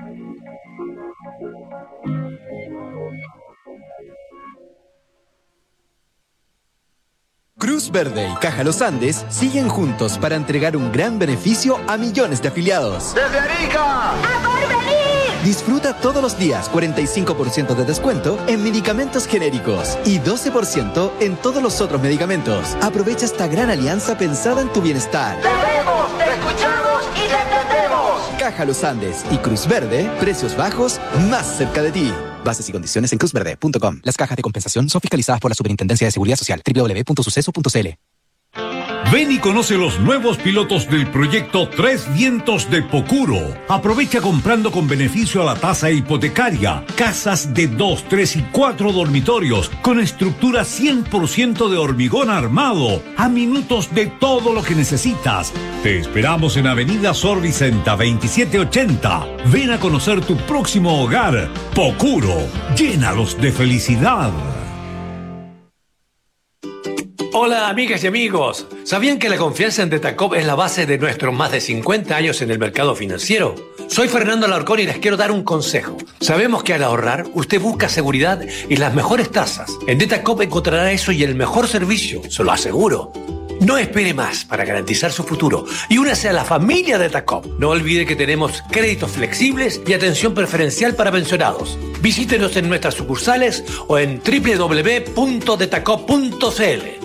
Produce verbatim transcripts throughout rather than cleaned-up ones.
Cruz Verde y Caja Los Andes siguen juntos para entregar un gran beneficio a millones de afiliados. ¡Desde Arica! ¡A Porvenir! Disfruta todos los días cuarenta y cinco por ciento de descuento en medicamentos genéricos y doce por ciento en todos los otros medicamentos. Aprovecha esta gran alianza pensada en tu bienestar. ¡Te vemos, te escuchamos y te entendemos! Caja Los Andes y Cruz Verde, precios bajos más cerca de ti. Bases y condiciones en cruz verde punto com. Las cajas de compensación son fiscalizadas por la Superintendencia de Seguridad Social. doble u doble u doble u punto suceso punto c l. Ven y conoce los nuevos pilotos del proyecto Tres Vientos de Pocuro. Aprovecha comprando con beneficio a la tasa hipotecaria. Casas de dos, tres y cuatro dormitorios con estructura cien por ciento de hormigón armado. A minutos de todo lo que necesitas. Te esperamos en Avenida Sor Vicenta veintisiete ochenta. Ven a conocer tu próximo hogar. Pocuro. Llénalos de felicidad. Hola amigas y amigos, ¿sabían que la confianza en Detacop es la base de nuestros más de cincuenta años en el mercado financiero? Soy Fernando Alarcón y les quiero dar un consejo. Sabemos que al ahorrar, usted busca seguridad y las mejores tasas. En Detacop encontrará eso y el mejor servicio, se lo aseguro. No espere más para garantizar su futuro y únase a la familia Detacop. No olvide que tenemos créditos flexibles y atención preferencial para pensionados. Visítenos en nuestras sucursales o en doble u doble u doble u punto detacop punto c l.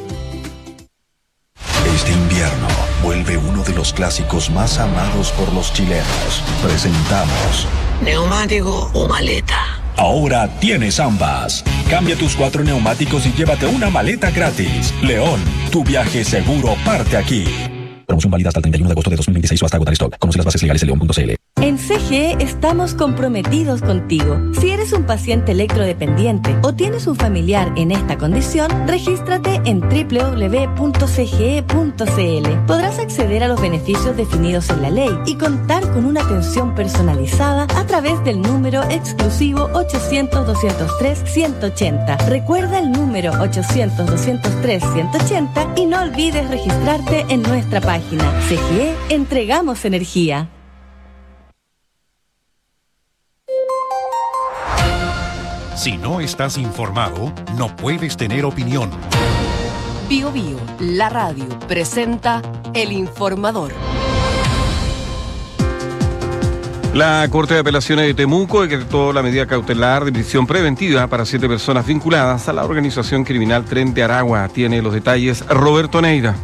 Este invierno vuelve uno de los clásicos más amados por los chilenos. Presentamos ¿neumático o maleta? Ahora tienes ambas. Cambia tus cuatro neumáticos y llévate una maleta gratis. León, tu viaje seguro parte aquí. Promoción válida hasta el treinta y uno de agosto de dos mil veintiséis o hasta agotar stock. Conoce las bases legales en león punto c l. En C G E estamos comprometidos contigo. Si eres un paciente electrodependiente o tienes un familiar en esta condición, regístrate en doble u doble u doble u punto c g e punto c l. Podrás acceder a los beneficios definidos en la ley y contar con una atención personalizada a través del número exclusivo ochocientos, doscientos tres, ciento ochenta. Recuerda el número ochocientos, doscientos tres, ciento ochenta y no olvides registrarte en nuestra página. C G E, entregamos energía. Si no estás informado, no puedes tener opinión. Bio Bio, la radio, presenta El Informador. La Corte de Apelaciones de Temuco decretó la medida cautelar de prisión preventiva para siete personas vinculadas a la organización criminal Tren de Aragua. Tiene los detalles Roberto Neira.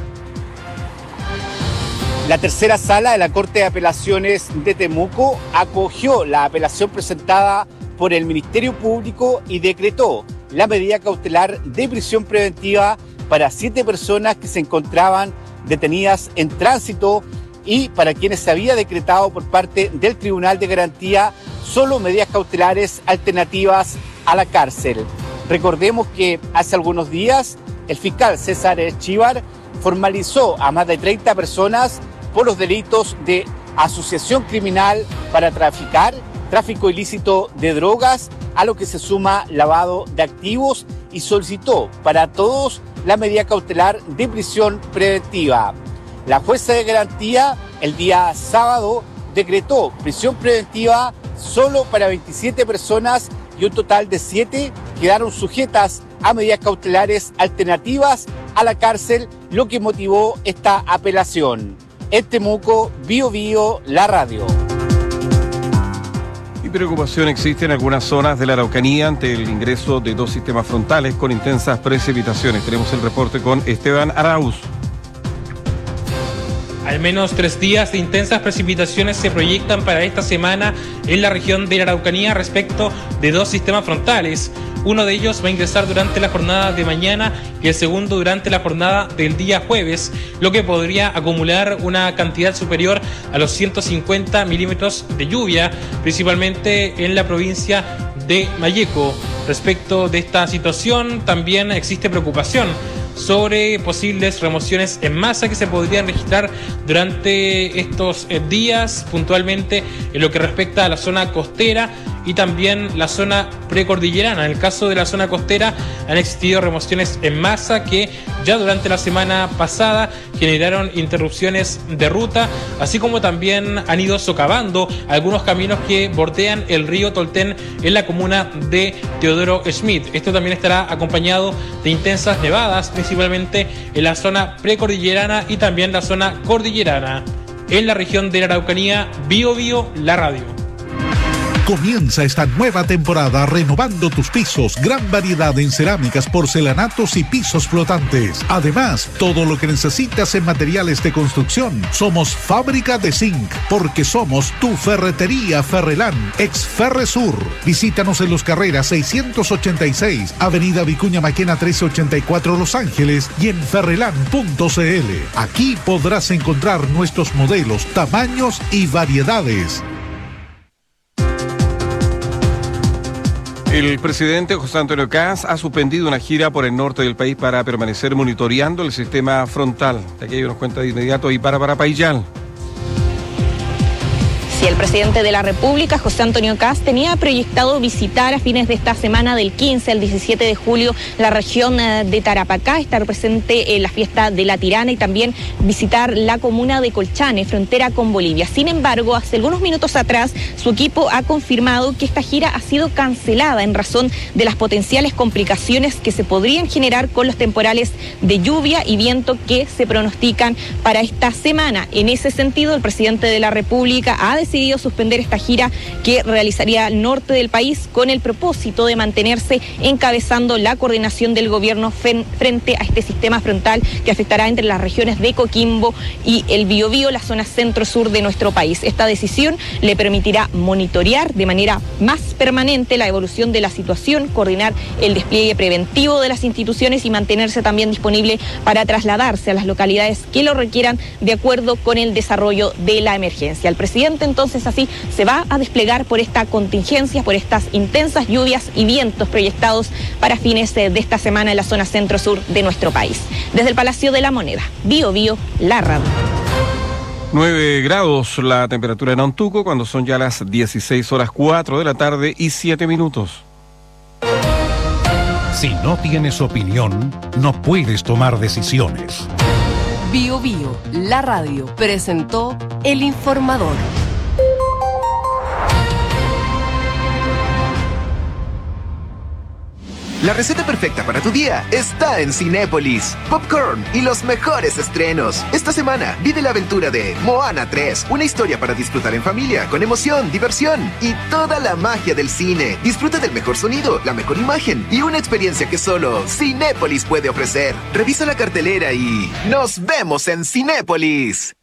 La tercera sala de la Corte de Apelaciones de Temuco acogió la apelación presentada por el Ministerio Público y decretó la medida cautelar de prisión preventiva para siete personas que se encontraban detenidas en tránsito y para quienes se había decretado por parte del Tribunal de Garantía solo medidas cautelares alternativas a la cárcel. Recordemos que hace algunos días el fiscal César Chívar formalizó a más de treinta personas por los delitos de asociación criminal para traficar, tráfico ilícito de drogas, a lo que se suma lavado de activos y solicitó para todos la medida cautelar de prisión preventiva. La jueza de garantía el día sábado decretó prisión preventiva solo para veintisiete personas y un total de siete quedaron sujetas a medidas cautelares alternativas a la cárcel, lo que motivó esta apelación. En Temuco, Bio Bio, la radio. Preocupación existe en algunas zonas de la Araucanía ante el ingreso de dos sistemas frontales con intensas precipitaciones. Tenemos el reporte con Esteban Arauz. Al menos tres días de intensas precipitaciones se proyectan para esta semana en la región de la Araucanía respecto de dos sistemas frontales. Uno de ellos va a ingresar durante la jornada de mañana y el segundo durante la jornada del día jueves, lo que podría acumular una cantidad superior a los ciento cincuenta milímetros de lluvia, principalmente en la provincia de Malleco. Respecto de esta situación, también existe preocupación sobre posibles remociones en masa que se podrían registrar durante estos días, puntualmente en lo que respecta a la zona costera y también la zona precordillerana. En el caso de la zona costera han existido remociones en masa que ya durante la semana pasada generaron interrupciones de ruta, así como también han ido socavando algunos caminos que bordean el río Tolten en la comuna de Teodoro Schmidt. Esto también estará acompañado de intensas nevadas, principalmente en la zona precordillerana y también la zona cordillerana. En la región de la Araucanía, Bío Bío, la radio. Comienza esta nueva temporada renovando tus pisos. Gran variedad en cerámicas, porcelanatos y pisos flotantes. Además, todo lo que necesitas en materiales de construcción. Somos Fábrica de Zinc, porque somos tu ferretería Ferrelán, ex Ferresur. Visítanos en Los Carreras seiscientos ochenta y seis, Avenida Vicuña Maquena trece ochenta y cuatro, Los Ángeles, y en ferrelán punto c l. Aquí podrás encontrar nuestros modelos, tamaños y variedades. El presidente José Antonio Kast ha suspendido una gira por el norte del país para permanecer monitoreando el sistema frontal. De aquí nos cuenta de inmediato y para para Payal. Sí, el presidente de la República, José Antonio Kast, tenía proyectado visitar a fines de esta semana, del quince al diecisiete de julio, la región de Tarapacá, estar presente en la fiesta de la Tirana y también visitar la comuna de Colchane, frontera con Bolivia. Sin embargo, hace algunos minutos atrás, su equipo ha confirmado que esta gira ha sido cancelada en razón de las potenciales complicaciones que se podrían generar con los temporales de lluvia y viento que se pronostican para esta semana. En ese sentido, el presidente de la República ha decidido decidido suspender esta gira que realizaría al norte del país con el propósito de mantenerse encabezando la coordinación del gobierno frente a este sistema frontal que afectará entre las regiones de Coquimbo y el Biobío, la zona centro-sur de nuestro país. Esta decisión le permitirá monitorear de manera más permanente la evolución de la situación, coordinar el despliegue preventivo de las instituciones y mantenerse también disponible para trasladarse a las localidades que lo requieran de acuerdo con el desarrollo de la emergencia. El presidente entonces así se va a desplegar por esta contingencia, por estas intensas lluvias y vientos proyectados para fines de esta semana en la zona centro-sur de nuestro país. Desde el Palacio de la Moneda, Bío Bío, la radio. nueve grados la temperatura en Antuco cuando son ya las dieciséis horas cuatro de la tarde y siete minutos. Si no tienes opinión, no puedes tomar decisiones. Bío Bío, la radio, presentó El Informador. La receta perfecta para tu día está en Cinépolis. Popcorn y los mejores estrenos. Esta semana vive la aventura de Moana tres, una historia para disfrutar en familia, con emoción, diversión y toda la magia del cine. Disfruta del mejor sonido, la mejor imagen y una experiencia que solo Cinépolis puede ofrecer. Revisa la cartelera y ¡nos vemos en Cinépolis!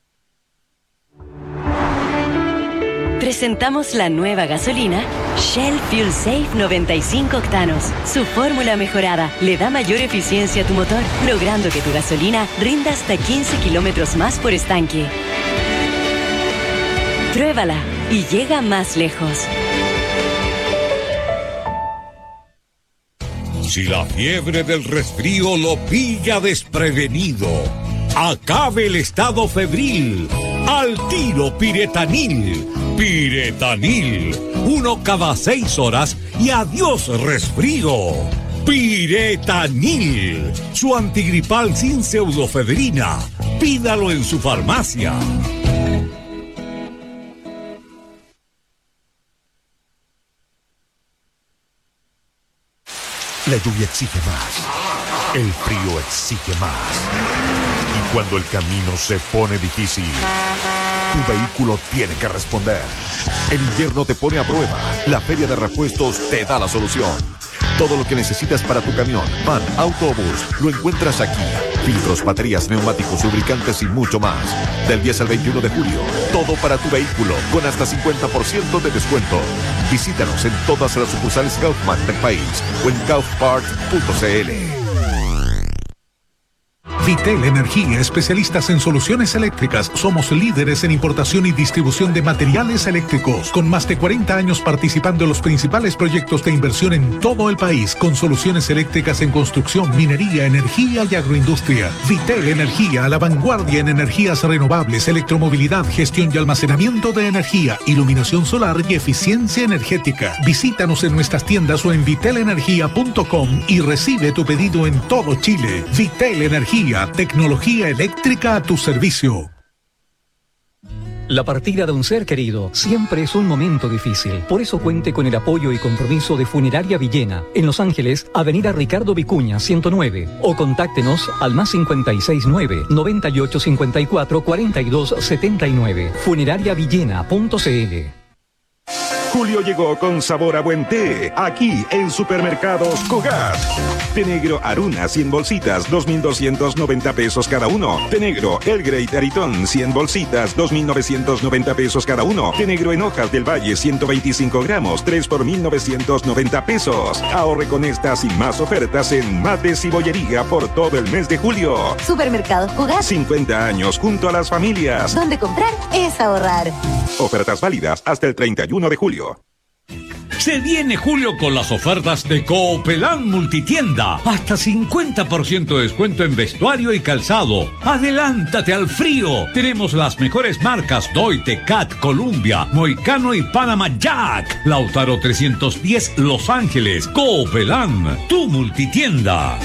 Presentamos la nueva gasolina Shell Fuel Safe noventa y cinco octanos. Su fórmula mejorada le da mayor eficiencia a tu motor, logrando que tu gasolina rinda hasta quince kilómetros más por estanque. Pruébala y llega más lejos. Si la fiebre del resfrío lo pilla desprevenido, acabe el estado febril. Al tiro Piretanil. Piretanil. Uno cada seis horas y adiós resfrío. Piretanil. Su antigripal sin pseudofedrina. Pídalo en su farmacia. La lluvia exige más. El frío exige más. Y cuando el camino se pone difícil, tu vehículo tiene que responder. El invierno te pone a prueba. La Feria de Repuestos te da la solución. Todo lo que necesitas para tu camión, van, autobús, lo encuentras aquí. Filtros, baterías, neumáticos, lubricantes y mucho más. Del diez al veintiuno de julio, todo para tu vehículo, con hasta cincuenta por ciento de descuento. Visítanos en todas las sucursales Kaufman del país o en kaufpart punto c l. Vitel Energía, especialistas en soluciones eléctricas. Somos líderes en importación y distribución de materiales eléctricos, con más de cuarenta años participando en los principales proyectos de inversión en todo el país, con soluciones eléctricas en construcción, minería, energía y agroindustria. Vitel Energía, a la vanguardia en energías renovables, electromovilidad, gestión y almacenamiento de energía, iluminación solar y eficiencia energética. Visítanos en nuestras tiendas o en vitel energía punto com y recibe tu pedido en todo Chile. Vitel Energía, tecnología eléctrica a tu servicio. La partida de un ser querido siempre es un momento difícil. Por eso cuente con el apoyo y compromiso de Funeraria Villena, en Los Ángeles, Avenida Ricardo Vicuña, ciento nueve. O contáctenos al más cincuenta y seis nueve, noventa y ocho cincuenta y cuatro, cuarenta y dos setenta y nueve. funeraria villena punto c l. Julio llegó con sabor a buen té, aquí en Supermercados Cogat. Té negro Aruna, cien bolsitas, dos mil doscientos noventa pesos cada uno. Té negro El Grey Taritón, cien bolsitas, dos mil novecientos noventa pesos cada uno. Té negro en hojas del Valle, ciento veinticinco gramos, tres por mil novecientos noventa pesos. Ahorre con estas y más ofertas en mates y bollería por todo el mes de julio. Supermercados Cogat. cincuenta años junto a las familias. Donde comprar es ahorrar. Ofertas válidas hasta el treinta y uno de julio. Se viene julio con las ofertas de Coopelán Multitienda. Hasta cincuenta por ciento de descuento en vestuario y calzado. Adelántate al frío. Tenemos las mejores marcas Doite, Cat, Columbia, Moicano y Panama Jack. Lautaro trescientos diez, Los Ángeles. Coopelán, tu multitienda.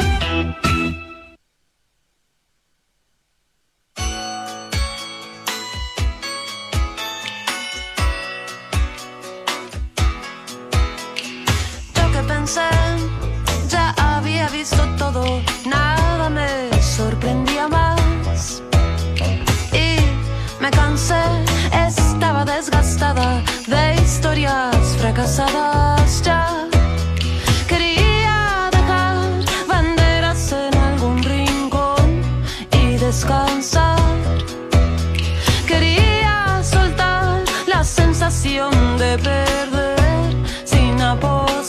Ya había visto todo, nada me sorprendía más. Y me cansé, estaba desgastada de historias fracasadas ya. Quería dejar banderas en algún rincón y descansar. Quería soltar la sensación de perder sin apostar.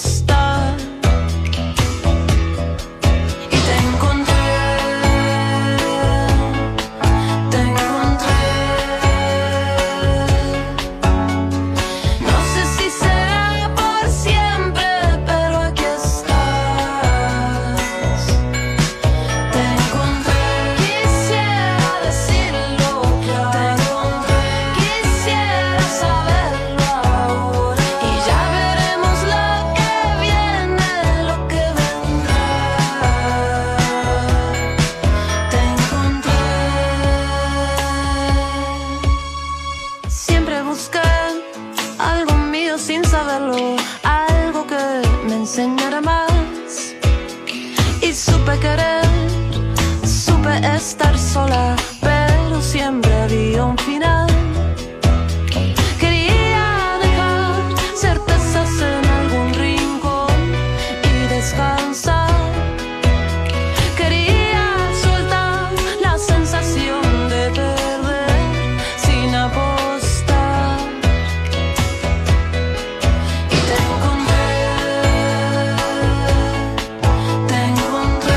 Estar sola, pero siempre había un final. Quería dejar certezas en algún rincón y descansar. Quería soltar la sensación de perder sin apostar. Y te encontré, te encontré.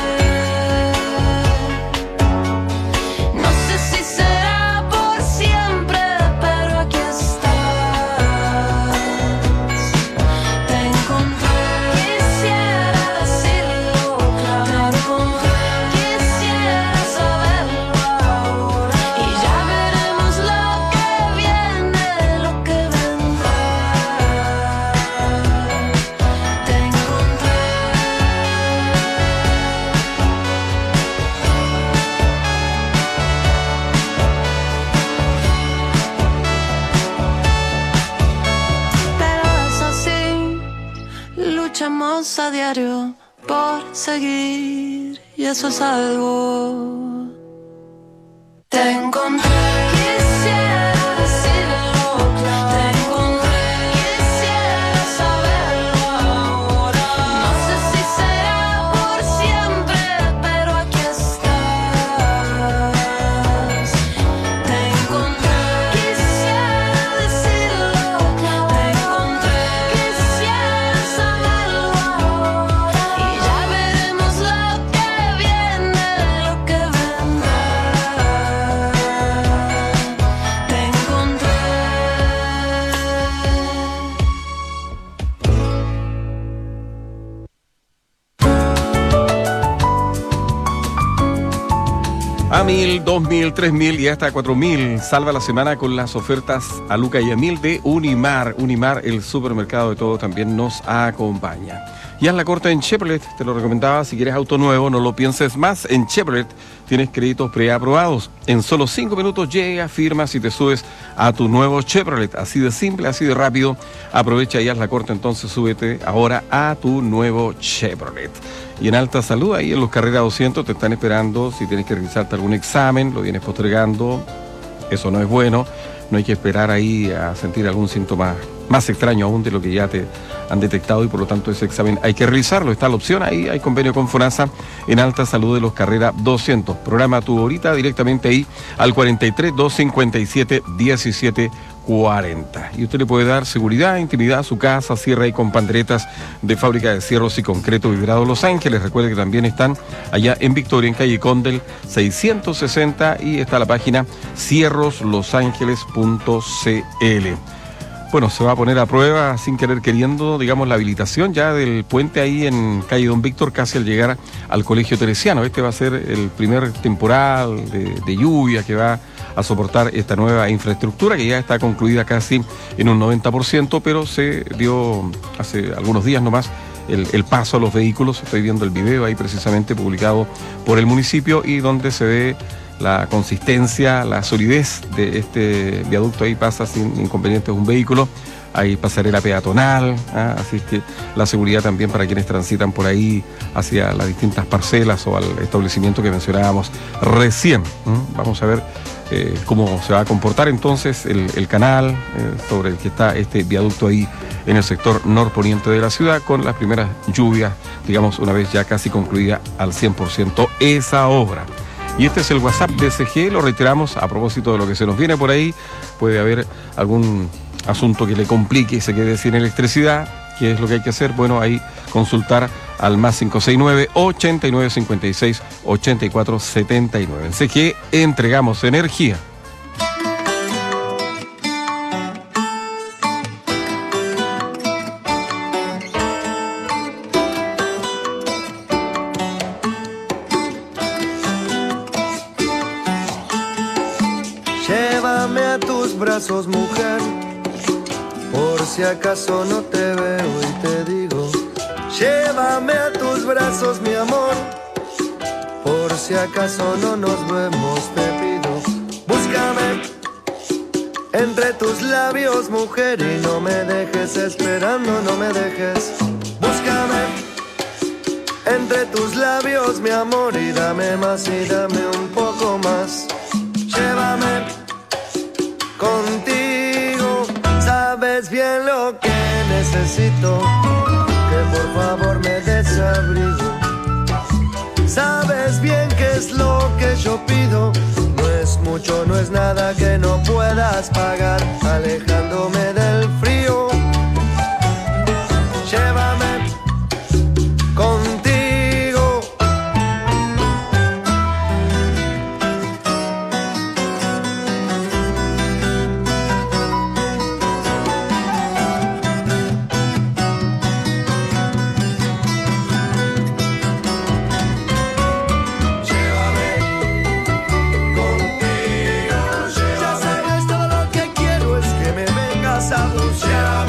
Luchamos a diario por seguir y eso es algo. Te encontré. Quisiera decirlo claro. Te encontré. Quisiera saberlo ahora. No sé si será por siempre, pero aquí estás. Te encontré. Quisiera decirlo claro. Te encontré. Quisiera saberlo ahora. Y ya veremos lo que viene, lo A mil, dos mil, tres mil y hasta cuatro mil. Salva la semana con las ofertas a Luca y a mil de Unimar. Unimar, el supermercado de todo, también nos acompaña. Y haz la corta en Chevrolet, te lo recomendaba. Si quieres auto nuevo, no lo pienses más. En Chevrolet tienes créditos preaprobados. En solo cinco minutos llega, firmas y te subes a tu nuevo Chevrolet. Así de simple, así de rápido. Aprovecha y haz la corta, entonces súbete ahora a tu nuevo Chevrolet. Y en Alta Salud, ahí en los Carrera doscientos te están esperando. Si tienes que realizarte algún examen, lo vienes postergando, eso no es bueno. No hay que esperar ahí a sentir algún síntoma más extraño aún de lo que ya te han detectado, y por lo tanto ese examen hay que realizarlo. Está la opción ahí, hay convenio con FONASA en Alta Salud de los Carrera doscientos. Programa tu horita directamente ahí al cuarenta y tres, doscientos cincuenta y siete, diecisiete cuarenta. Y usted le puede dar seguridad, intimidad a su casa. Cierra ahí con panderetas de fábrica de cierros y concreto vibrado Los Ángeles. Recuerde que también están allá en Victoria, en calle Condel seiscientos sesenta, y está la página cierros los ángeles punto c l. Bueno, se va a poner a prueba, sin querer queriendo, digamos, la habilitación ya del puente ahí en calle Don Víctor, casi al llegar al Colegio Teresiano. Este va a ser el primer temporal de, de lluvia que va a soportar esta nueva infraestructura, que ya está concluida casi en un noventa por ciento, pero se dio hace algunos días nomás el, el paso a los vehículos. Estoy viendo el video ahí precisamente publicado por el municipio, y donde se ve la consistencia, la solidez de este viaducto. Ahí pasa sin inconvenientes un vehículo. Hay pasarela peatonal, ¿ah? Así es que la seguridad también para quienes transitan por ahí hacia las distintas parcelas o al establecimiento que mencionábamos recién. ¿Mm? Vamos a ver eh, cómo se va a comportar entonces el, el canal eh, sobre el que está este viaducto ahí en el sector norponiente de la ciudad, con las primeras lluvias, digamos, una vez ya casi concluida al cien por ciento esa obra. Y este es el WhatsApp de C G E, lo reiteramos a propósito de lo que se nos viene por ahí. Puede haber algún asunto que le complique y se quede sin electricidad. ¿Qué es lo que hay que hacer? Bueno, ahí consultar al más cinco seis nueve, ochenta y nueve cincuenta y seis, ochenta y cuatro setenta y nueve. En C G E entregamos energía. Llévame a tus brazos, mujer, por si acaso no te veo y te digo. Llévame a tus brazos, mi amor, por si acaso no nos vemos, te pido. Búscame entre tus labios, mujer, y no me dejes esperando, no me dejes. Búscame entre tus labios, mi amor, y dame más y dame un poco más. Llévame contigo, sabes bien lo que necesito, que por favor me des abrigo. Sabes bien qué es lo que yo pido, no es mucho, no es nada que no puedas pagar, alejándome del frío. Llévame contigo. Ya sabes todo lo que quiero es que me vengas a buscar.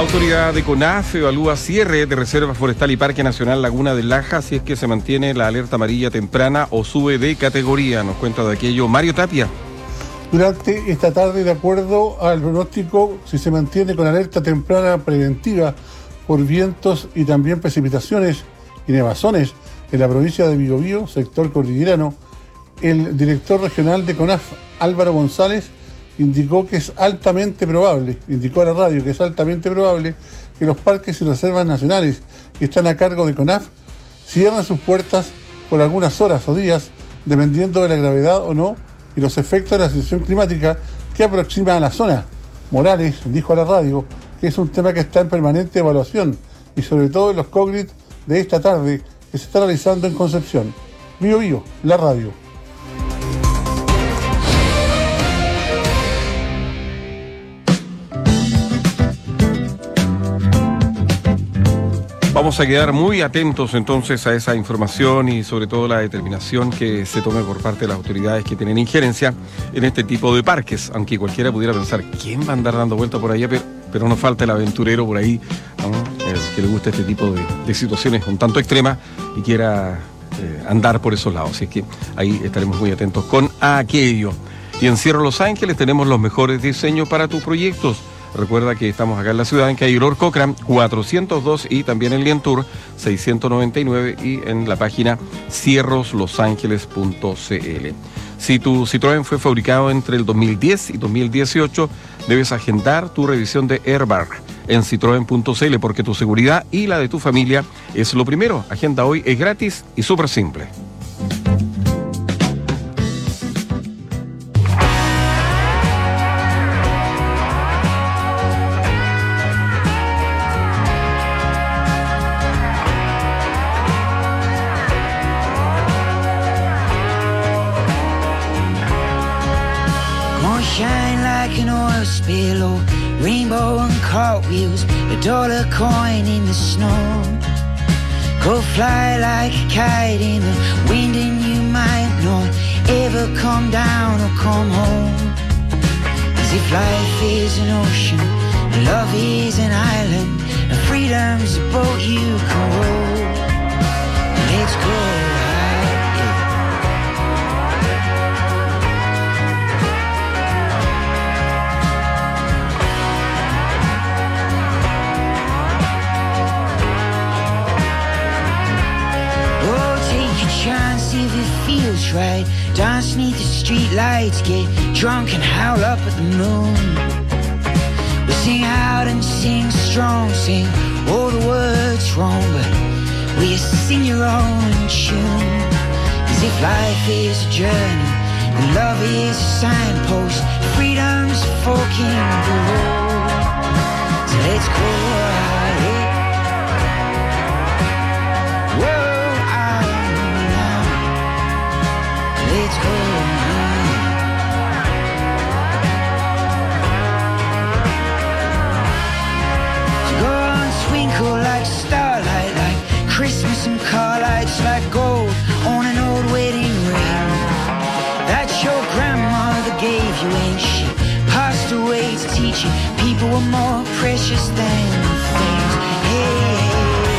autoridad de CONAF evalúa cierre de Reserva Forestal y Parque Nacional Laguna del Laja si es que se mantiene la alerta amarilla temprana o sube de categoría. Nos cuenta de aquello Mario Tapia. Durante esta tarde, de acuerdo al pronóstico, si se mantiene con alerta temprana preventiva por vientos y también precipitaciones y nevazones en la provincia de Biobío, sector cordillerano, el director regional de CONAF, Álvaro González, indicó que es altamente probable, indicó a la radio que es altamente probable que los parques y reservas nacionales que están a cargo de CONAF cierren sus puertas por algunas horas o días, dependiendo de la gravedad o no y los efectos de la situación climática que aproxima a la zona. Morales dijo a la radio que es un tema que está en permanente evaluación y sobre todo en los COGRIT de esta tarde que se está realizando en Concepción. Bio Bio, la radio. Vamos a quedar muy atentos entonces a esa información y sobre todo la determinación que se tome por parte de las autoridades que tienen injerencia en este tipo de parques, aunque cualquiera pudiera pensar, ¿quién va a andar dando vuelta por allá? Pero, pero no falta el aventurero por ahí, ¿no? El que le guste este tipo de, de situaciones un tanto extremas y quiera eh, andar por esos lados. Así que ahí estaremos muy atentos con aquello. Y en Sierra Los Ángeles tenemos los mejores diseños para tus proyectos. Recuerda que estamos acá en la ciudad, en calle Lord Cochrane cuatrocientos dos y también en Lientour seiscientos noventa y nueve y en la página cierros los ángeles punto c l. Si tu Citroën fue fabricado entre el dos mil diez y dos mil dieciocho, debes agendar tu revisión de Airbag en citroen punto c l porque tu seguridad y la de tu familia es lo primero. Agenda hoy, es gratis y súper simple. Pillow, rainbow and cartwheels, a dollar coin in the snow. Go fly like a kite in the wind and you might not ever come down or come home. As if life is an ocean, and love is an island, and freedom's a boat you can row. Let's go. Chance if it feels right. Dance neath the street lights, get drunk and howl up at the moon. We sing out and sing strong, sing all the words wrong, but we sing your own tune. As if life is a journey and love is a signpost, freedom's a fork in the road. So let's go out, yeah. Let's go home. So go on, twinkle like starlight, like Christmas and car lights, like gold on an old wedding ring that your grandmother gave you when she passed away to teach you people were more precious than things. Hey, hey.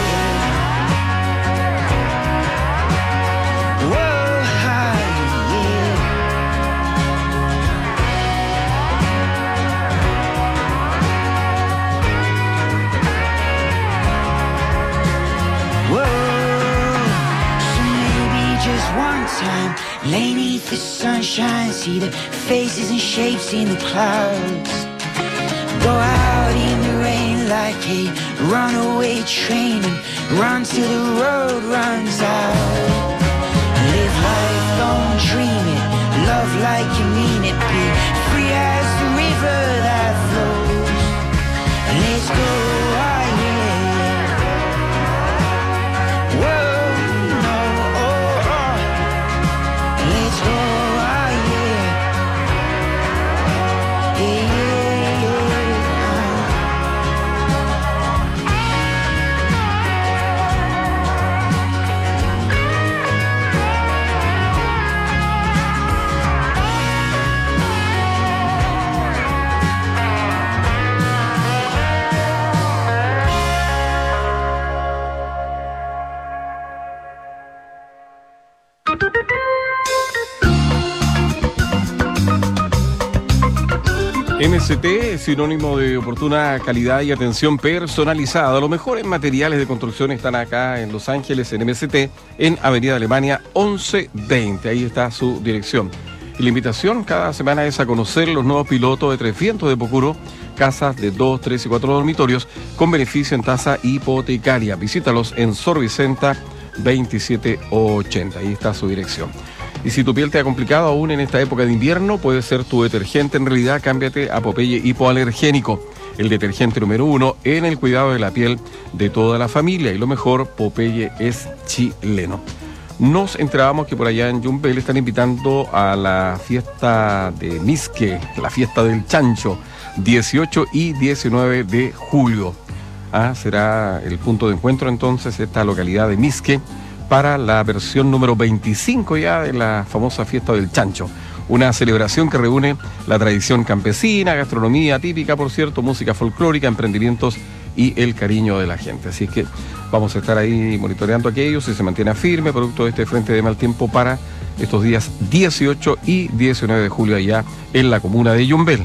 Time, lay neath the sunshine, see the faces and shapes in the clouds. Go out in the rain like a runaway train and run till the road runs out. Live life, don't dream it, love like you mean it, be free as the river that flows. Let's go, ah yeah. Whoa. Let's go, ah yeah. Yeah, yeah, yeah. M S T es sinónimo de oportuna calidad y atención personalizada. Los mejores materiales de construcción están acá en Los Ángeles, en M S T, en Avenida Alemania once veinte. Ahí está su dirección. Y la invitación cada semana es a conocer los nuevos pilotos de Tres Vientos de Pocuro, casas de dos, tres y cuatro dormitorios con beneficio en tasa hipotecaria. Visítalos en Sor Vicenta veintisiete ochenta. Ahí está su dirección. Y si tu piel te ha complicado aún en esta época de invierno, puede ser tu detergente. En realidad, cámbiate a Popeye Hipoalergénico, el detergente número uno en el cuidado de la piel de toda la familia. Y lo mejor, Popeye es chileno. Nos enterábamos que por allá en Yumbel están invitando a la fiesta de Misque, la fiesta del chancho, dieciocho y diecinueve de julio. Ah, será el punto de encuentro entonces esta localidad de Misque, para la versión número veinticinco ya de la famosa fiesta del chancho. Una celebración que reúne la tradición campesina, gastronomía típica, por cierto, música folclórica, emprendimientos y el cariño de la gente. Así que vamos a estar ahí monitoreando aquello, si se mantiene firme, producto de este frente de mal tiempo para estos días dieciocho y diecinueve de julio allá en la comuna de Yumbel.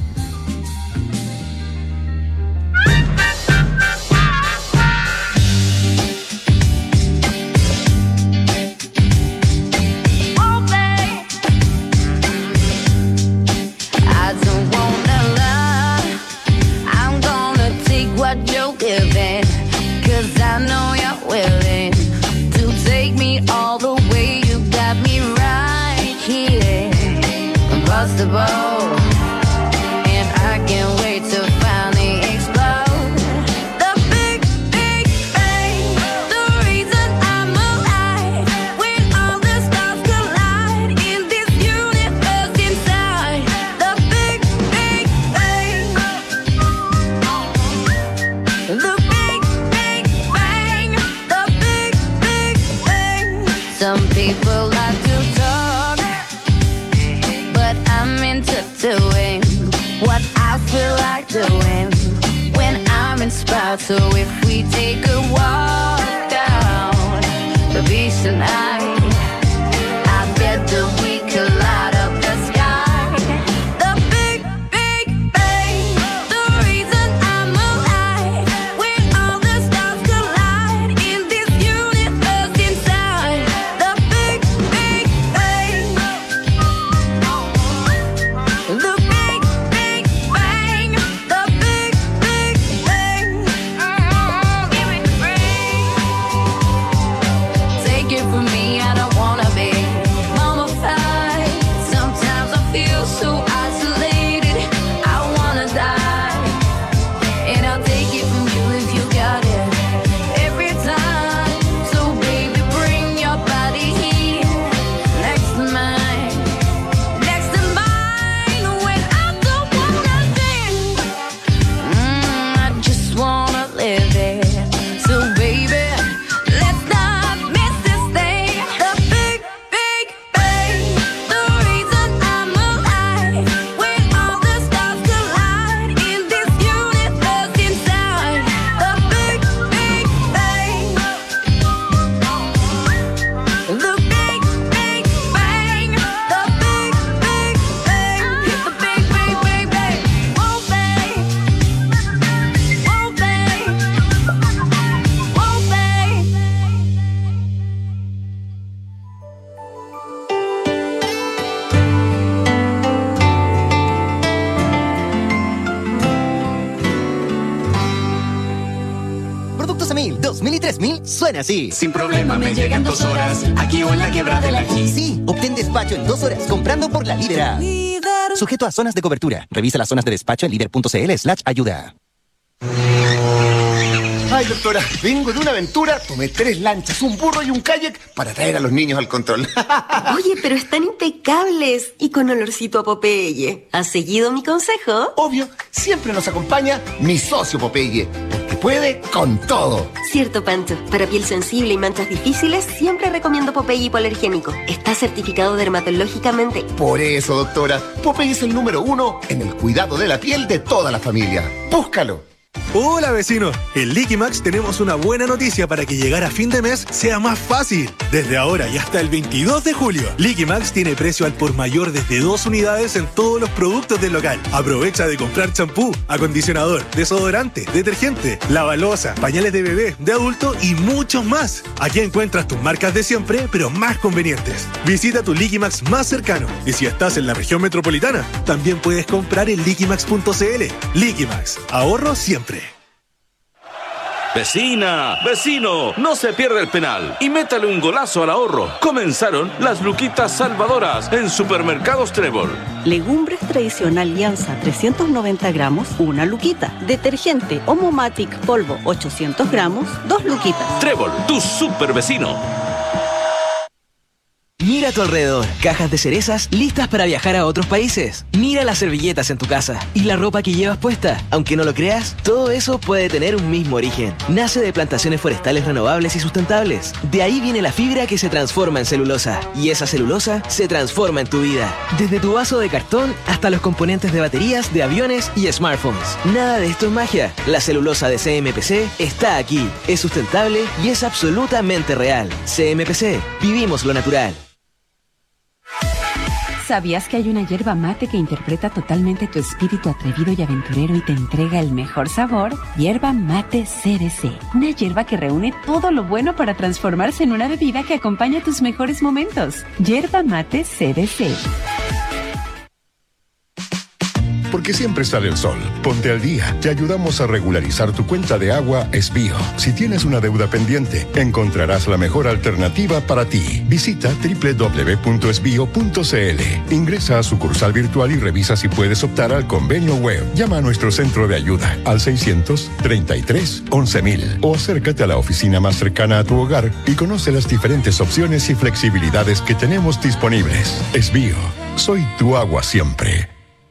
So if we take a walk down the beach tonight, I bet that we could light up the sky. The big, big bang, the reason I'm alive. When all the stars collide in this universe inside. The big, big bang. The big, big bang. The big, big bang. Take it from me, I don't wanna be mummified. Sometimes I feel so isolated, I wanna die. And I'll take it from you if you got it every time. So baby, bring your body here, next to mine, next to mine. When I don't wanna think, mm, I just wanna live it. So baby, let's not miss this thing. The big, big bang, the reason I'm alive. When all the stars collide in this universe inside. The big, big bang. The big, big bang. The big, big bang. The big, big, big bang. Oh bang. Oh bang. Oh bang. Productos Emil dos mil y tres mil suena así. Sin problema me llegan dos horas, aquí o en la quebrada del Ají. Sí, obtén despacho en dos horas comprando por la Lídera. Sujeto a zonas de cobertura. Revisa las zonas de despacho en líder.cl slash ayuda. Ay, doctora, vengo de una aventura, tomé tres lanchas, un burro y un kayak para traer a los niños al control. Oye, pero están impecables y con olorcito a Popeye. ¿Has seguido mi consejo? Obvio, siempre nos acompaña mi socio Popeye, porque puede con todo. Cierto, Pancho. Para piel sensible y manchas difíciles, siempre recomiendo Popeye hipoalergénico. Está certificado dermatológicamente. Por eso, doctora, Popeye es el número uno en el cuidado de la piel de toda la familia. Búscalo. Hola vecino, en Liquimax tenemos una buena noticia para que llegar a fin de mes sea más fácil. Desde ahora y hasta el veintidós de julio, Liquimax tiene precio al por mayor desde dos unidades en todos los productos del local. Aprovecha de comprar champú, acondicionador, desodorante, detergente, lavalosa, pañales de bebé, de adulto y muchos más. Aquí encuentras tus marcas de siempre, pero más convenientes. Visita tu Liquimax más cercano y si estás en la región metropolitana, también puedes comprar en liquimax punto c l. Liquimax, ahorro siempre. Vecina, vecino, no se pierda el penal y métale un golazo al ahorro. Comenzaron las luquitas salvadoras en Supermercados Trébol. Legumbres tradicional Alianza trescientos noventa gramos, una luquita. Detergente Omomatic polvo ochocientos gramos, dos luquitas. Trébol, tu super vecino. Mira a tu alrededor, cajas de cerezas listas para viajar a otros países. Mira las servilletas en tu casa y la ropa que llevas puesta. Aunque no lo creas, todo eso puede tener un mismo origen. Nace de plantaciones forestales renovables y sustentables. De ahí viene la fibra que se transforma en celulosa. Y esa celulosa se transforma en tu vida. Desde tu vaso de cartón hasta los componentes de baterías, de aviones y smartphones. Nada de esto es magia. La celulosa de C M P C está aquí. Es sustentable y es absolutamente real. C M P C. Vivimos lo natural. ¿Sabías que hay una yerba mate que interpreta totalmente tu espíritu atrevido y aventurero y te entrega el mejor sabor? Yerba mate C D C. Una yerba que reúne todo lo bueno para transformarse en una bebida que acompaña tus mejores momentos. Yerba mate C D C. Porque siempre sale el sol. Ponte al día. Te ayudamos a regularizar tu cuenta de agua Esbío. Si tienes una deuda pendiente, encontrarás la mejor alternativa para ti. Visita doble u doble u doble u punto esbío punto c l. Ingresa a sucursal virtual y revisa si puedes optar al convenio web. Llama a nuestro centro de ayuda al seiscientos treinta y tres once mil o acércate a la oficina más cercana a tu hogar y conoce las diferentes opciones y flexibilidades que tenemos disponibles. Esbío. Soy tu agua siempre.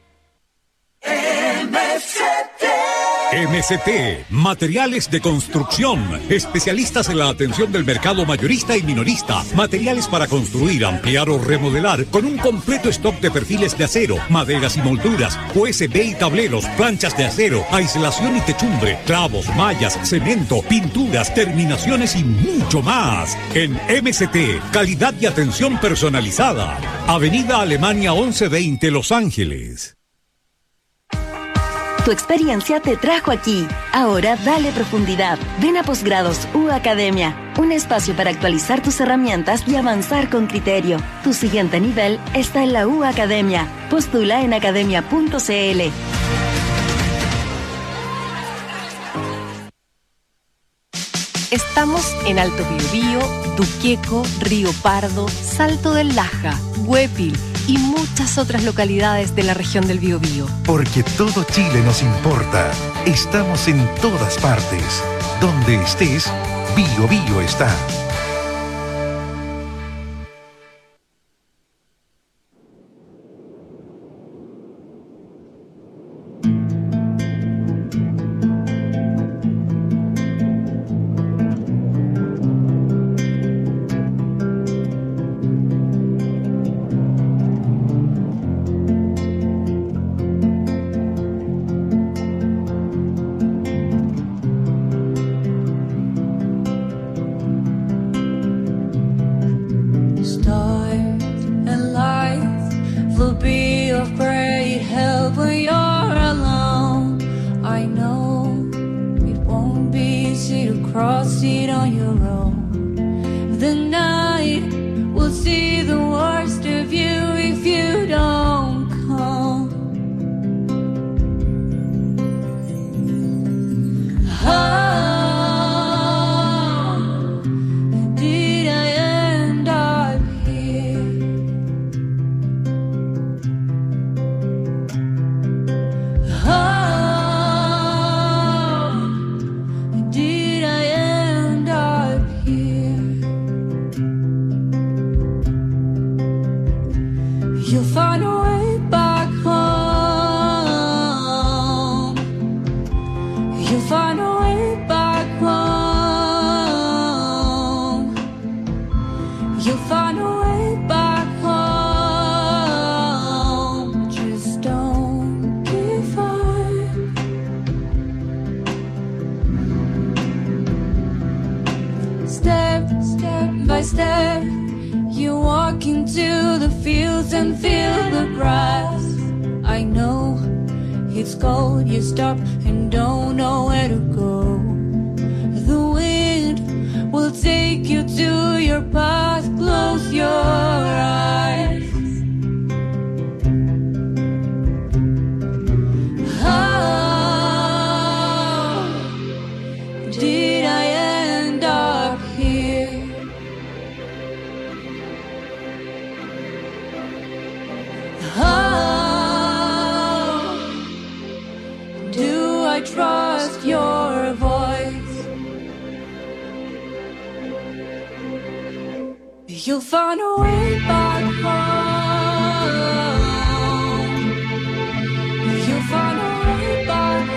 M C T, Materiales de Construcción, especialistas en la atención del mercado mayorista y minorista, materiales para construir, ampliar o remodelar, con un completo stock de perfiles de acero, maderas y molduras, U S B y tableros, planchas de acero, aislación y techumbre, clavos, mallas, cemento, pinturas, terminaciones y mucho más. En M C T, calidad y atención personalizada. Avenida Alemania once veinte, Los Ángeles. Tu experiencia te trajo aquí. Ahora dale profundidad. Ven a Posgrados U Academia, un espacio para actualizar tus herramientas y avanzar con criterio. Tu siguiente nivel está en la U Academia. Postula en academia punto c l. Estamos en Alto Biobío, Tuqueco, Río Pardo, Salto del Laja, Huépil y muchas otras localidades de la región del Biobío. Porque todo Chile nos importa. Estamos en todas partes. Donde estés, Biobío está. is there. You walk into the fields and feel the grass. I know it's cold, you stop and don't know where to go. The wind will take you to your path, close your eyes. How did I end up here? How do I trust your voice? You'll find a way back home. You'll find a way back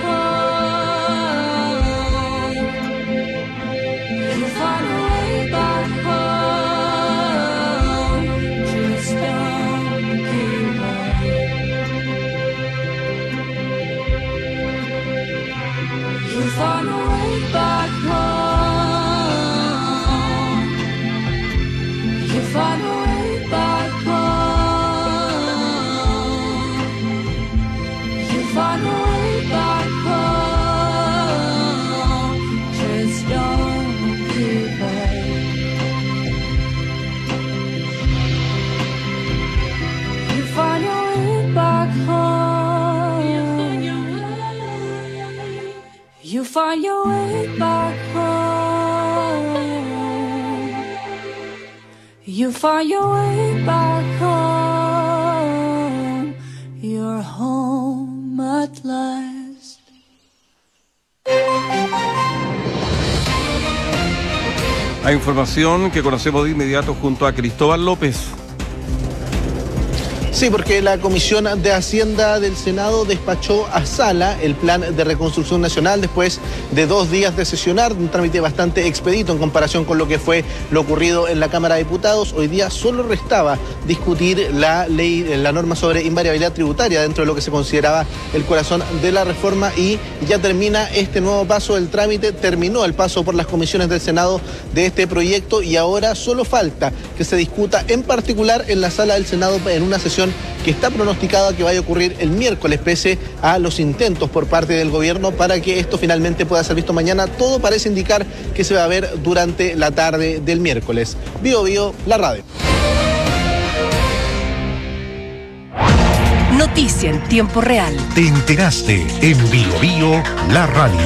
home. You'll find a way back home. Just don't give up. You'll find a way back home. You'll find a way back home. You'll find a way back home. Just don't give up. You find your way back home. You find your way back home. You find your way back home. You're home at last. Hay información que conocemos de inmediato junto a Cristóbal López. Sí, porque la Comisión de Hacienda del Senado despachó a sala el Plan de Reconstrucción Nacional después de dos días de sesionar, un trámite bastante expedito en comparación con lo que fue lo ocurrido en la Cámara de Diputados. Hoy día solo restaba discutir la ley, la norma sobre invariabilidad tributaria dentro de lo que se consideraba el corazón de la reforma, y ya termina este nuevo paso del trámite. Terminó el paso por las comisiones del Senado de este proyecto y ahora solo falta que se discuta en particular en la sala del Senado en una sesión que está pronosticada que vaya a ocurrir el miércoles, pese a los intentos por parte del gobierno para que esto finalmente pueda ser visto mañana. Todo parece indicar que se va a ver durante la tarde del miércoles. Bio Bio, la radio. Noticia en tiempo real. Te enteraste en Bio Bio, la radio.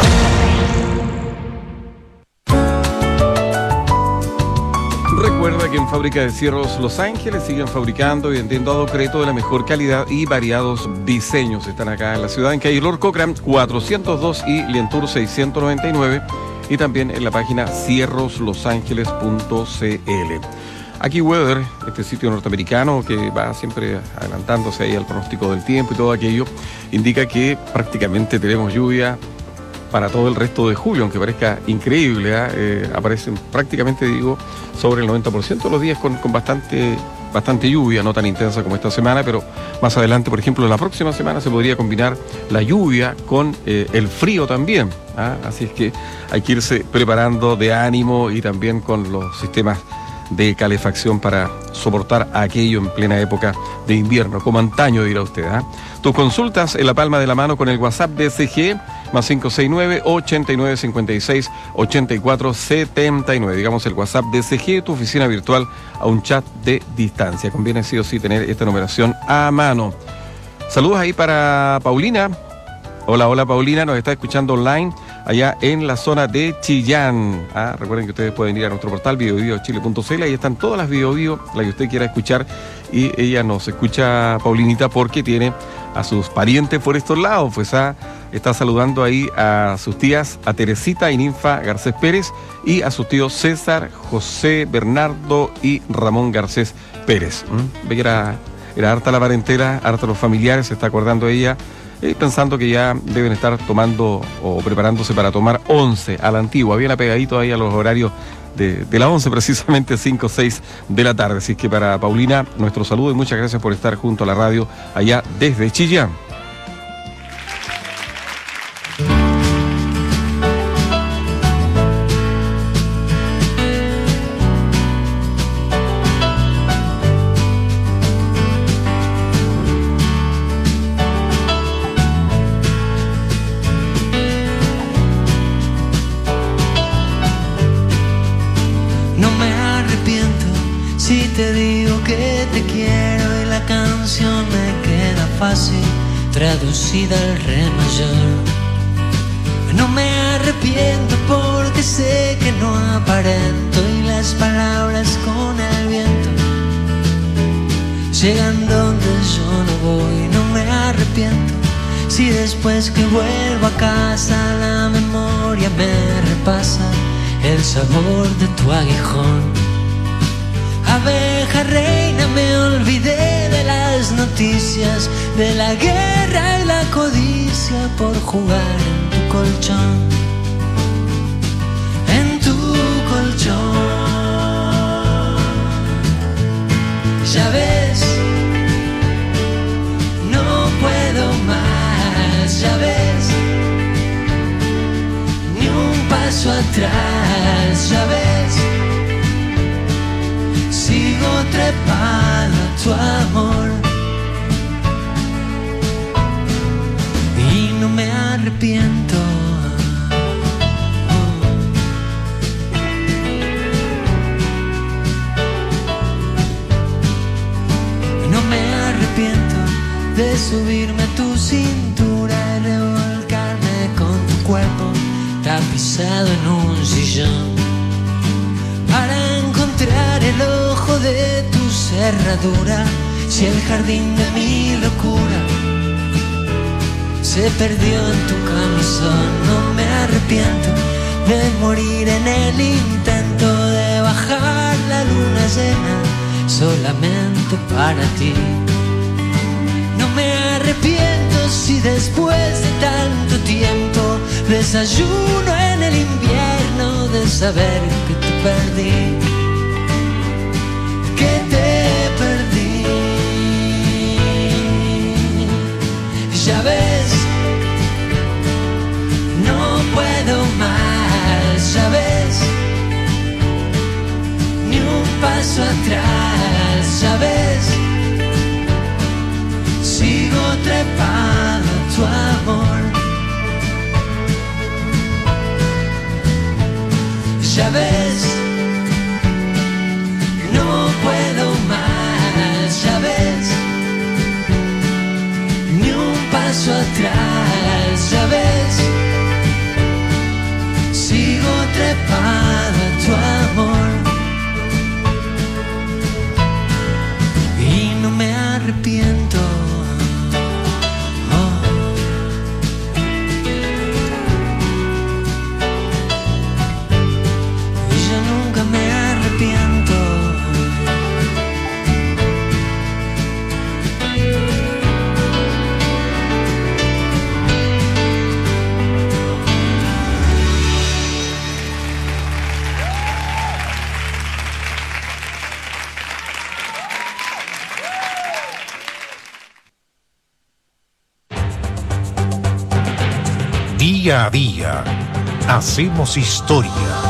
Recuerda que en Fábrica de Cierros Los Ángeles siguen fabricando y vendiendo adocreto de la mejor calidad y variados diseños. Están acá en la ciudad, en calle Lord Cochrane cuatrocientos dos y Lientour seiscientos noventa y nueve, y también en la página cierros los ángeles punto c l. Aquí Weather, este sitio norteamericano que va siempre adelantándose ahí al pronóstico del tiempo y todo aquello, indica que prácticamente tenemos lluvia para todo el resto de julio, aunque parezca increíble, ¿eh? Eh, aparecen prácticamente, digo, sobre el noventa por ciento de los días con, con bastante, bastante lluvia, no tan intensa como esta semana, pero más adelante, por ejemplo, la próxima semana se podría combinar la lluvia con eh, el frío también, ¿ah? Así es que hay que irse preparando de ánimo y también con los sistemas de calefacción para soportar aquello en plena época de invierno, como antaño dirá usted, ¿eh? Tus consultas en la palma de la mano con el WhatsApp de C G más cinco seis nueve, ochenta y nueve, cincuenta y seis, ochenta y cuatro, setenta y nueve. Digamos el WhatsApp de C G, tu oficina virtual, a un chat de distancia. Conviene sí o sí tener esta numeración a mano. Saludos ahí para Paulina. Hola, hola Paulina, nos está escuchando online allá en la zona de Chillán. Ah, recuerden que ustedes pueden ir a nuestro portal bio bio chile punto c l, ahí están todas las bio bio, la que usted quiera escuchar, y ella nos escucha, Paulinita, porque tiene a sus parientes por estos lados. Pues ah, está saludando ahí a sus tías, a Teresita y Ninfa Garcés Pérez, y a sus tíos César, José, Bernardo y Ramón Garcés Pérez. ¿Mm? Ve que era, era harta la parentela, harta los familiares, se está acordando ella, eh, pensando que ya deben estar tomando o preparándose para tomar once a la antigua, bien apegadito ahí a los horarios de, de la once, precisamente cinco o seis de la tarde. Así que para Paulina, nuestro saludo y muchas gracias por estar junto a la radio allá desde Chillán. Si te digo que te quiero y la canción me queda fácil, traducida al re mayor. No me arrepiento porque sé que no aparento y las palabras con el viento llegan donde yo no voy. No me arrepiento si después que vuelvo a casa la memoria me repasa el sabor de tu aguijón. Abeja reina, me olvidé de las noticias, de la guerra y la codicia por jugar en tu colchón, en tu colchón. Ya ves, no puedo más, ya ves, ni un paso atrás, ya ves. Sigo trepado a tu amor y no me arrepiento. No me arrepiento de subirme a tu cintura y revolcarme con tu cuerpo tapizado en un sillón para encontrar el ojo de tu cerradura. Si el jardín de mi locura se perdió en tu camisón, no me arrepiento de morir en el intento de bajar la luna llena solamente para ti. No me arrepiento si después de tanto tiempo desayuno en el invierno de saber que te perdí, que te perdí. Ya ves, no puedo más, ya ves, ni un paso atrás, ya ves, sigo trepado a tu amor. Ya ves, no puedo más, ya ves, ni un paso atrás, ya ves, sigo trepado a tu amor y no me arrepiento. Día a día, hacemos historia.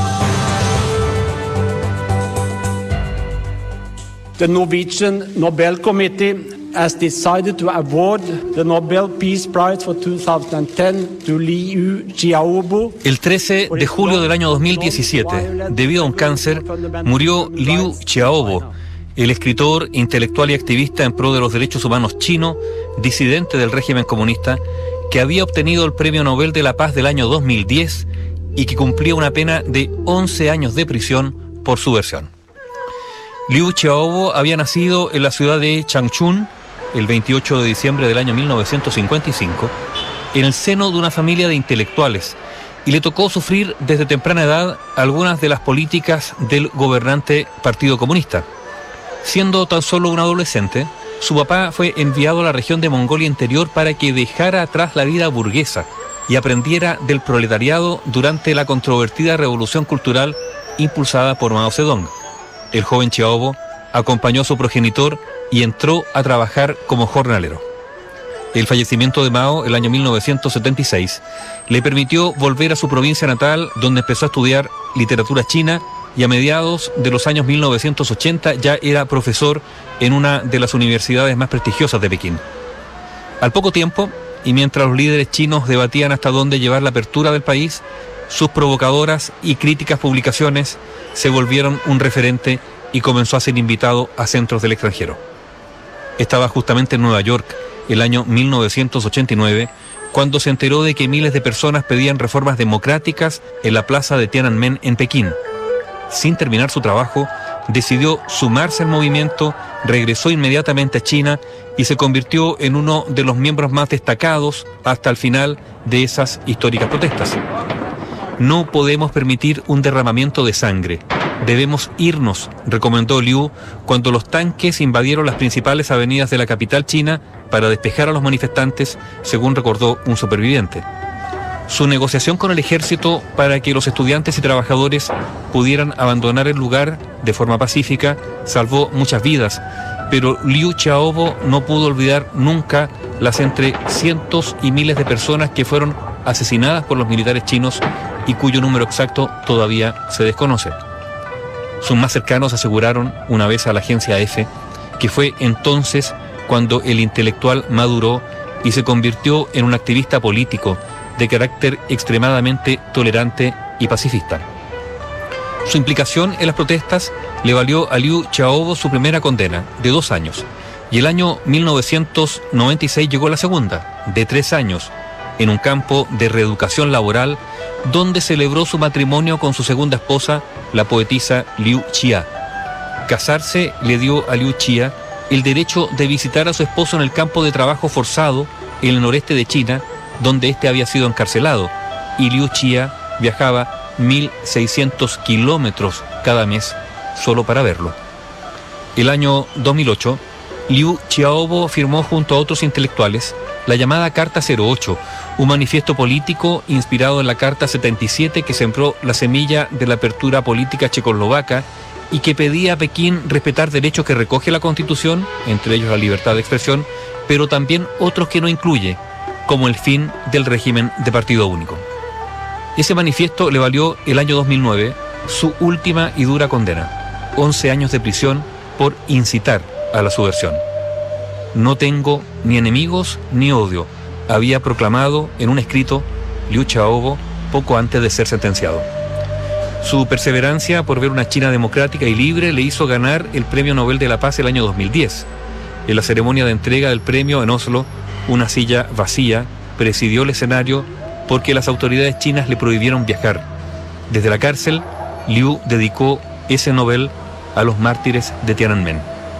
The Norwegian Nobel Committee has decided to award the Nobel Peace Prize for two thousand ten to Liu Xiaobo. El trece de julio del año dos mil diecisiete, debido a un cáncer, murió Liu Xiaobo, el escritor, intelectual y activista en pro de los derechos humanos chino, disidente del régimen comunista, que había obtenido el Premio Nobel de la Paz del año dos mil diez y que cumplía una pena de once años de prisión por su versión. Liu Xiaobo había nacido en la ciudad de Changchun el veintiocho de diciembre del año mil novecientos cincuenta y cinco, en el seno de una familia de intelectuales, y le tocó sufrir desde temprana edad algunas de las políticas del gobernante Partido Comunista. Siendo tan solo un adolescente, su papá fue enviado a la región de Mongolia Interior para que dejara atrás la vida burguesa y aprendiera del proletariado durante la controvertida revolución cultural impulsada por Mao Zedong. El joven Xiaobo acompañó a su progenitor y entró a trabajar como jornalero. El fallecimiento de Mao el año mil novecientos setenta y seis le permitió volver a su provincia natal, donde empezó a estudiar literatura china, y a mediados de los años mil novecientos ochenta ya era profesor en una de las universidades más prestigiosas de Pekín. Al poco tiempo, y mientras los líderes chinos debatían hasta dónde llevar la apertura del país, sus provocadoras y críticas publicaciones se volvieron un referente y comenzó a ser invitado a centros del extranjero. Estaba justamente en Nueva York el año mil novecientos ochenta y nueve cuando se enteró de que miles de personas pedían reformas democráticas en la plaza de Tiananmen en Pekín. Sin terminar su trabajo, decidió sumarse al movimiento, regresó inmediatamente a China y se convirtió en uno de los miembros más destacados hasta el final de esas históricas protestas. No podemos permitir un derramamiento de sangre. Debemos irnos, recomendó Liu cuando los tanques invadieron las principales avenidas de la capital china para despejar a los manifestantes, según recordó un superviviente. Su negociación con el ejército para que los estudiantes y trabajadores pudieran abandonar el lugar de forma pacífica salvó muchas vidas, pero Liu Xiaobo no pudo olvidar nunca las entre cientos y miles de personas que fueron asesinadas por los militares chinos y cuyo número exacto todavía se desconoce. Sus más cercanos aseguraron una vez a la agencia EFE que fue entonces cuando el intelectual maduró y se convirtió en un activista político de carácter extremadamente tolerante y pacifista. Su implicación en las protestas le valió a Liu Xiaobo su primera condena, de dos años, y el año mil novecientos noventa y seis llegó la segunda, de tres años, en un campo de reeducación laboral donde celebró su matrimonio con su segunda esposa, la poetisa Liu Xia. Casarse le dio a Liu Xia el derecho de visitar a su esposo en el campo de trabajo forzado en el noreste de China, donde éste había sido encarcelado, y Liu Xia viajaba mil seiscientos kilómetros cada mes solo para verlo. El año dos mil ocho, Liu Xiaobo firmó junto a otros intelectuales la llamada Carta cero ocho, un manifiesto político inspirado en la Carta setenta y siete que sembró la semilla de la apertura política checoslovaca y que pedía a Pekín respetar derechos que recoge la Constitución, entre ellos la libertad de expresión, pero también otros que no incluye, como el fin del régimen de partido único. Ese manifiesto le valió el año dos mil nueve su última y dura condena, once años de prisión por incitar a la subversión. No tengo ni enemigos ni odio, había proclamado en un escrito Liu Xiaobo poco antes de ser sentenciado. Su perseverancia por ver una China democrática y libre le hizo ganar el Premio Nobel de la Paz el año dos mil diez. En la ceremonia de entrega del premio en Oslo, una silla vacía presidió el escenario porque las autoridades chinas le prohibieron viajar. Desde la cárcel, Liu dedicó ese Nobel a los mártires de Tiananmen.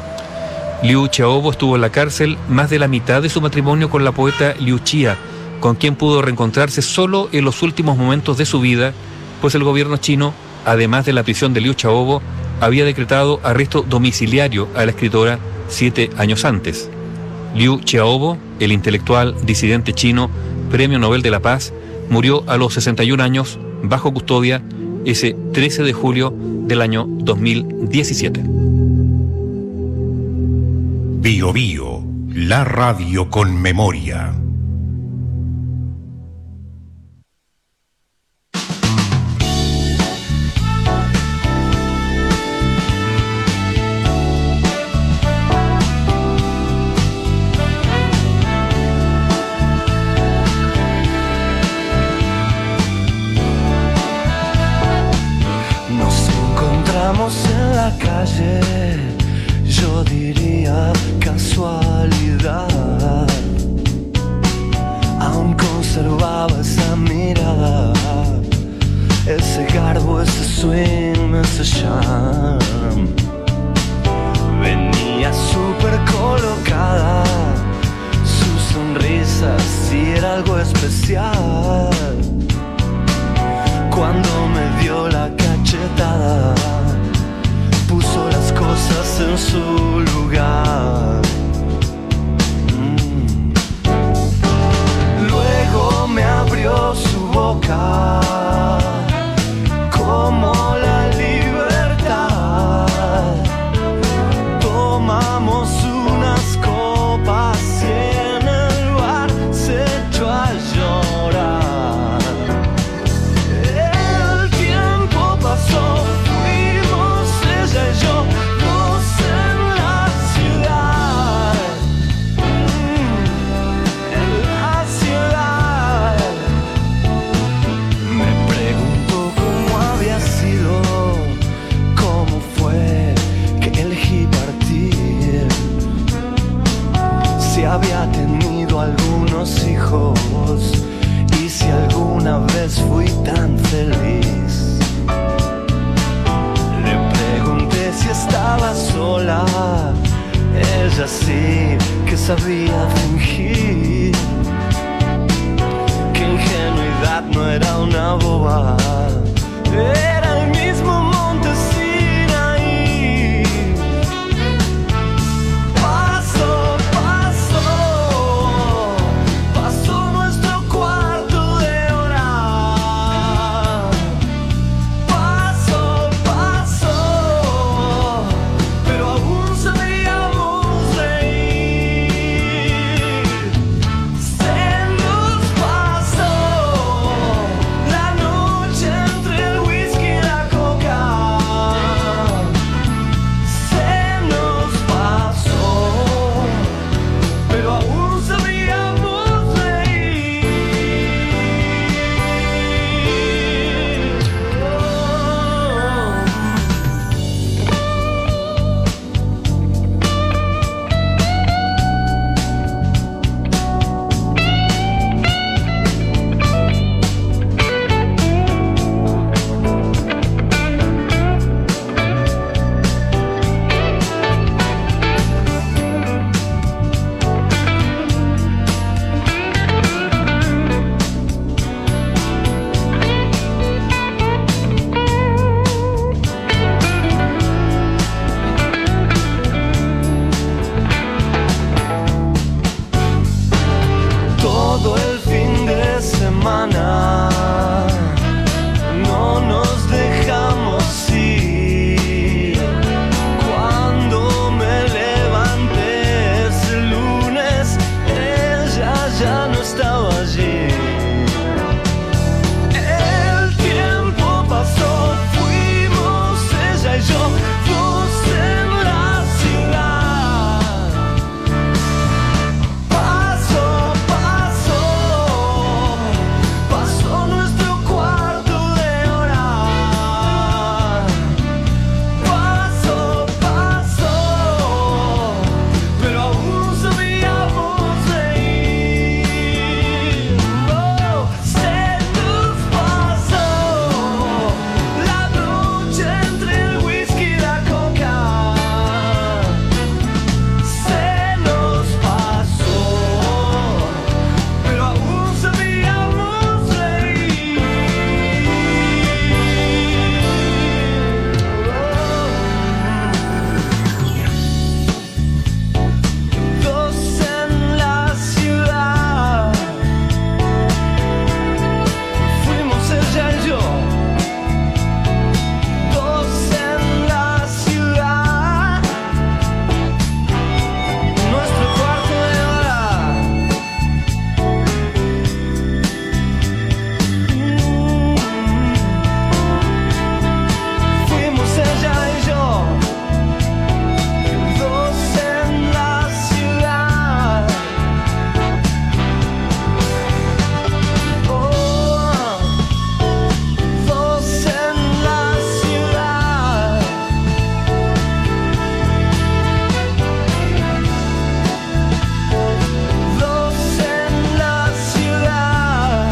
Liu Xiaobo estuvo en la cárcel más de la mitad de su matrimonio con la poeta Liu Xia, con quien pudo reencontrarse solo en los últimos momentos de su vida, pues el gobierno chino, además de la prisión de Liu Xiaobo, había decretado arresto domiciliario a la escritora siete años antes. Liu Xiaobo, el intelectual disidente chino, Premio Nobel de la Paz, murió a los sesenta y un años bajo custodia ese trece de julio del año dos mil diecisiete. Bio Bio, la radio con memoria. Nos encontramos en la calle, yo diría casualidad. Aún conservaba esa mirada, ese garbo, ese swing, ese charm. Venía súper colocada, su sonrisa sí era algo especial. Cuando me dio la cachetada, puso las cosas en su lugar. Mm. Luego me abrió su boca como la libertad. Tomamos unas copas y en el bar se echó a llorar. El tiempo pasó, fuimos ella y yo, dos en la ciudad. había tenido algunos hijos y si alguna vez fui tan feliz. Le pregunté si estaba sola, ella sí que sabía fingir, que ingenuidad no era una boba, era el mismo monte Sinaí. Pasó, pasó, pasó nuestro cuarto de hora. Pasó, pasó, pero aún sabíamos reír. Se nos pasó la noche entre el whisky y la coca. Se nos pasó, pero aún sabíamos reír. Todo el fin de semana no nos dejamos ir. Cuando me levanté ese lunes, ella ya no estaba allí. El tiempo pasó, fuimos ella y yo dos en la ciudad. Pasó, pasó, pasó nuestro cuarto de hora. Pasó, pasó, pero aún sabíamos reír. Oh, se nos pasó la noche entre el whisky y la coca. Se nos pasó, pero aún sabíamos reír. Dos en la ciudad, fuimos ella y yo. Dos en la ciudad, nuestro cuarto de hora. Fuimos ella y yo. Dos en la ciudad. Oh, dos en la ciudad. Dos en la ciudad.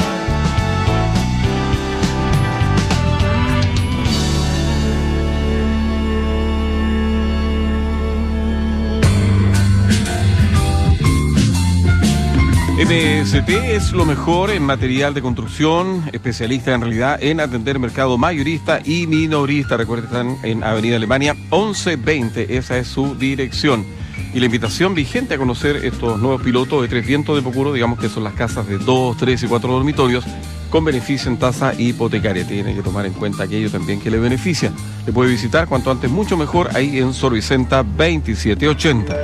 M S T es lo mejor en material de construcción, especialista en realidad en atender mercado mayorista y minorista. Recuerden que están en Avenida Alemania once veinte, esa es su dirección. Y la invitación vigente a conocer estos nuevos pilotos de Tres Vientos de Pocuro, digamos que son las casas de dos, tres y cuatro dormitorios con beneficio en tasa hipotecaria. Tiene que tomar en cuenta aquello también que le beneficia. Le puede visitar cuanto antes, mucho mejor, ahí en Sor Vicenta veintisiete ochenta.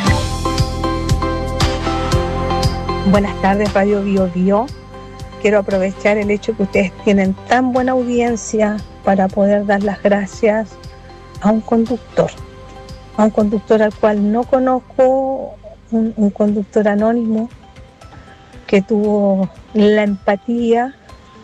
Buenas tardes, Radio Bio Bio. Quiero aprovechar el hecho que ustedes tienen tan buena audiencia para poder dar las gracias a un conductor, a un conductor al cual no conozco, un, un conductor anónimo que tuvo la empatía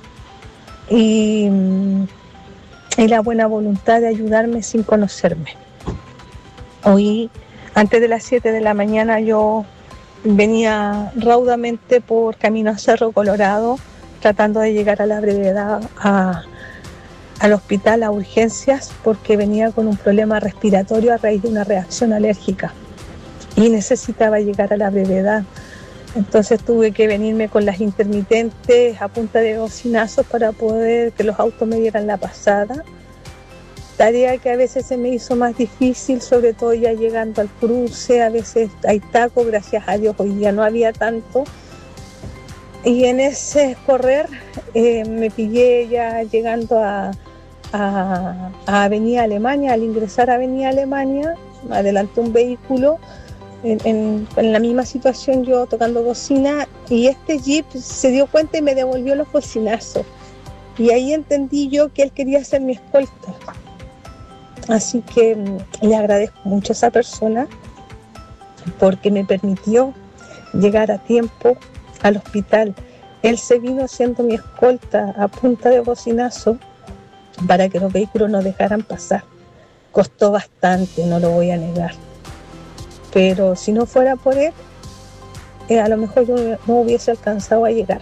y, y la buena voluntad de ayudarme sin conocerme. Hoy, antes de las siete de la mañana, yo venía raudamente por camino a Cerro Colorado, tratando de llegar a la brevedad a, al hospital, a urgencias, porque venía con un problema respiratorio a raíz de una reacción alérgica y necesitaba llegar a la brevedad. Entonces tuve que venirme con las intermitentes a punta de bocinazos para poder que los autos me dieran la pasada. Tarea que a veces se me hizo más difícil, sobre todo ya llegando al cruce. A veces hay tacos, gracias a Dios hoy día no había tanto. Y en ese correr eh, me pillé ya llegando a, a, a Avenida Alemania. Al ingresar a Avenida Alemania, adelanté un vehículo en, en, en la misma situación, yo tocando bocina, y este jeep se dio cuenta y me devolvió los bocinazos. Y ahí entendí yo que él quería ser mi escolta. Así que le agradezco mucho a esa persona porque me permitió llegar a tiempo al hospital. Él se vino haciendo mi escolta a punta de bocinazo para que los vehículos no dejaran pasar. Costó bastante, no lo voy a negar. Pero si no fuera por él, eh, a lo mejor yo no hubiese alcanzado a llegar.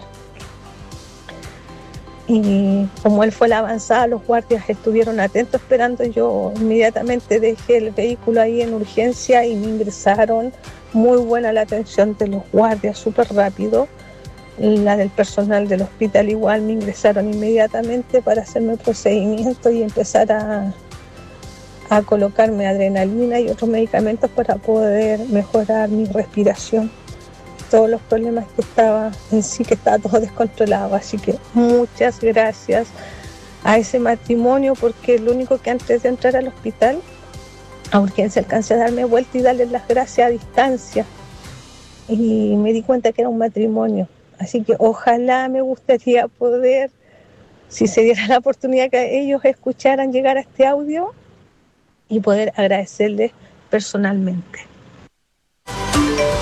Y como él fue la avanzada, los guardias estuvieron atentos esperando. Yo inmediatamente dejé el vehículo ahí en urgencia y me ingresaron. Muy buena la atención de los guardias, súper rápido. La del personal del hospital igual, me ingresaron inmediatamente para hacerme el procedimiento y empezar a, a colocarme adrenalina y otros medicamentos para poder mejorar mi respiración. Todos los problemas que estaba en sí, que estaba todo descontrolado. Así que muchas gracias a ese matrimonio, porque lo único que antes de entrar al hospital a urgencia alcancé a darme vuelta y darles las gracias a distancia, y me di cuenta que era un matrimonio. Así que ojalá, me gustaría poder, si se diera la oportunidad, que ellos escucharan llegar a este audio y poder agradecerles personalmente.